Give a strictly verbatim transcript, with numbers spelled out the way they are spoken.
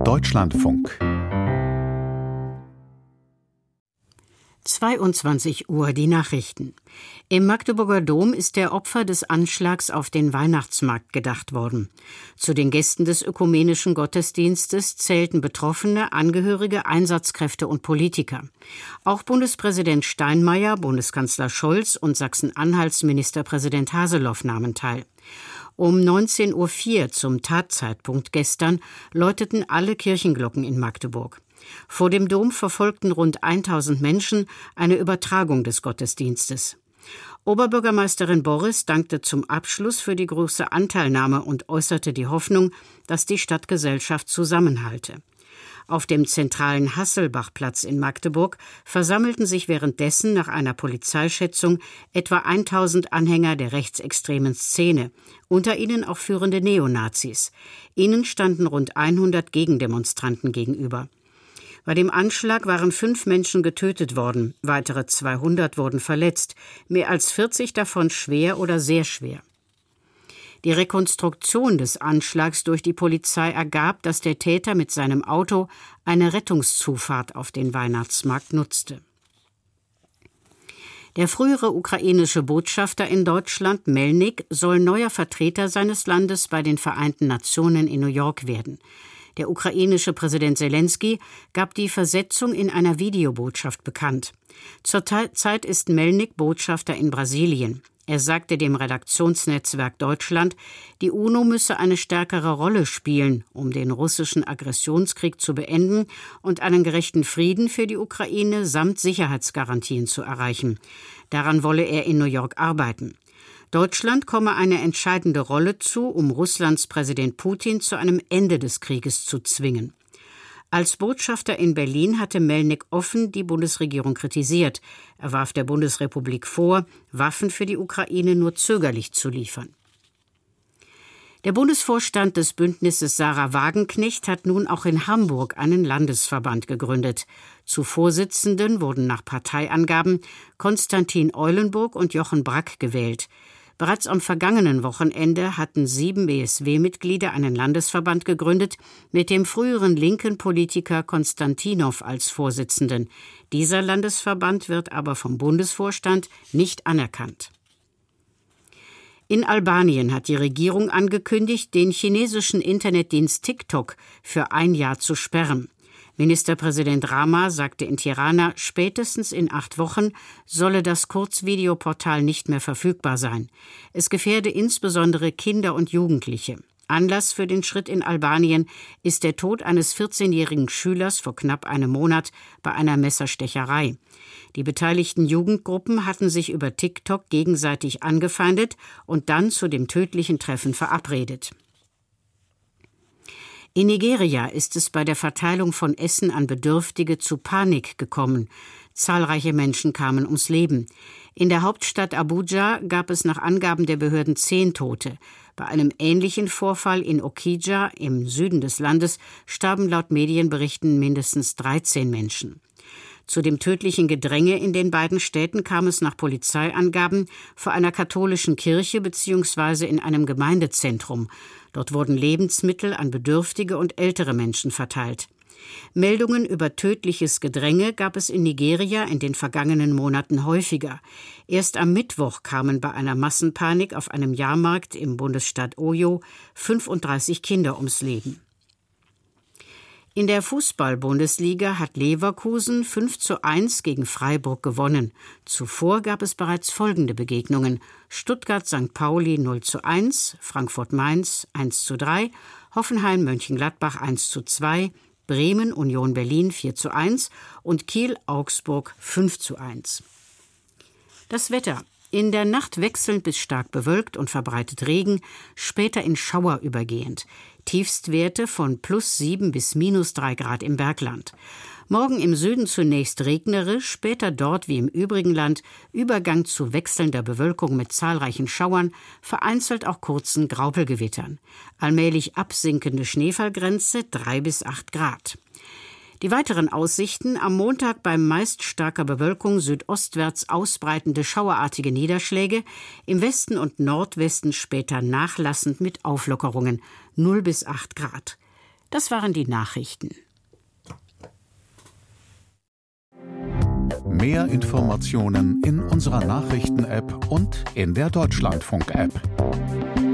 Deutschlandfunk. zweiundzwanzig Uhr, die Nachrichten. Im Magdeburger Dom ist der Opfer des Anschlags auf den Weihnachtsmarkt gedacht worden. Zu den Gästen des ökumenischen Gottesdienstes zählten Betroffene, Angehörige, Einsatzkräfte und Politiker. Auch Bundespräsident Steinmeier, Bundeskanzler Scholz und Sachsen-Anhalts Ministerpräsident Haseloff nahmen teil. Um neunzehn Uhr vier zum Tatzeitpunkt gestern läuteten alle Kirchenglocken in Magdeburg. Vor dem Dom verfolgten rund tausend Menschen eine Übertragung des Gottesdienstes. Oberbürgermeisterin Borres dankte zum Abschluss für die große Anteilnahme und äußerte die Hoffnung, dass die Stadtgesellschaft zusammenhalte. Auf dem zentralen Hasselbachplatz in Magdeburg versammelten sich währenddessen nach einer Polizeischätzung etwa tausend Anhänger der rechtsextremen Szene, unter ihnen auch führende Neonazis. Ihnen standen rund hundert Gegendemonstranten gegenüber. Bei dem Anschlag waren fünf Menschen getötet worden, weitere zweihundert wurden verletzt, mehr als vierzig davon schwer oder sehr schwer. Die Rekonstruktion des Anschlags durch die Polizei ergab, dass der Täter mit seinem Auto eine Rettungszufahrt auf den Weihnachtsmarkt nutzte. Der frühere ukrainische Botschafter in Deutschland, Melnik, soll neuer Vertreter seines Landes bei den Vereinten Nationen in New York werden. Der ukrainische Präsident Selenskyj gab die Versetzung in einer Videobotschaft bekannt. Zurzeit ist Melnik Botschafter in Brasilien. Er sagte dem Redaktionsnetzwerk Deutschland, die UNO müsse eine stärkere Rolle spielen, um den russischen Aggressionskrieg zu beenden und einen gerechten Frieden für die Ukraine samt Sicherheitsgarantien zu erreichen. Daran wolle er in New York arbeiten. Deutschland komme eine entscheidende Rolle zu, um Russlands Präsident Putin zu einem Ende des Krieges zu zwingen. Als Botschafter in Berlin hatte Melnik offen die Bundesregierung kritisiert. Er warf der Bundesrepublik vor, Waffen für die Ukraine nur zögerlich zu liefern. Der Bundesvorstand des Bündnisses Sarah Wagenknecht hat nun auch in Hamburg einen Landesverband gegründet. Zu Vorsitzenden wurden nach Parteiangaben Konstantin Eulenburg und Jochen Brack gewählt. Bereits am vergangenen Wochenende hatten sieben B S W-Mitglieder einen Landesverband gegründet, mit dem früheren linken Politiker Konstantinow als Vorsitzenden. Dieser Landesverband wird aber vom Bundesvorstand nicht anerkannt. In Albanien hat die Regierung angekündigt, den chinesischen Internetdienst TikTok für ein Jahr zu sperren. Ministerpräsident Rama sagte in Tirana, spätestens in acht Wochen solle das Kurzvideoportal nicht mehr verfügbar sein. Es gefährde insbesondere Kinder und Jugendliche. Anlass für den Schritt in Albanien ist der Tod eines vierzehnjährigen Schülers vor knapp einem Monat bei einer Messerstecherei. Die beteiligten Jugendgruppen hatten sich über TikTok gegenseitig angefeindet und dann zu dem tödlichen Treffen verabredet. In Nigeria ist es bei der Verteilung von Essen an Bedürftige zu Panik gekommen. Zahlreiche Menschen kamen ums Leben. In der Hauptstadt Abuja gab es nach Angaben der Behörden zehn Tote. Bei einem ähnlichen Vorfall in Okija im Süden des Landes starben laut Medienberichten mindestens dreizehn Menschen. Zu dem tödlichen Gedränge in den beiden Städten kam es nach Polizeiangaben vor einer katholischen Kirche bzw. in einem Gemeindezentrum. Dort wurden Lebensmittel an Bedürftige und ältere Menschen verteilt. Meldungen über tödliches Gedränge gab es in Nigeria in den vergangenen Monaten häufiger. Erst am Mittwoch kamen bei einer Massenpanik auf einem Jahrmarkt im Bundesstaat Oyo fünfunddreißig Kinder ums Leben. In der Fußball-Bundesliga hat Leverkusen fünf zu eins gegen Freiburg gewonnen. Zuvor gab es bereits folgende Begegnungen: Stuttgart-Sankt Pauli null zu eins, Frankfurt-Mainz eins zu drei, Hoffenheim-Mönchengladbach eins zu zwei, Bremen-Union Berlin vier zu eins und Kiel-Augsburg fünf zu eins. Das Wetter. In der Nacht wechselnd bis stark bewölkt und verbreitet Regen, später in Schauer übergehend. Tiefstwerte von plus sieben bis minus drei Grad im Bergland. Morgen im Süden zunächst regnerisch, später dort wie im übrigen Land Übergang zu wechselnder Bewölkung mit zahlreichen Schauern, vereinzelt auch kurzen Graupelgewittern. Allmählich absinkende Schneefallgrenze drei bis acht Grad. Die weiteren Aussichten: am Montag bei meist starker Bewölkung südostwärts ausbreitende schauerartige Niederschläge, im Westen und Nordwesten später nachlassend mit Auflockerungen null bis acht Grad. Das waren die Nachrichten. Mehr Informationen in unserer Nachrichten-App und in der Deutschlandfunk-App.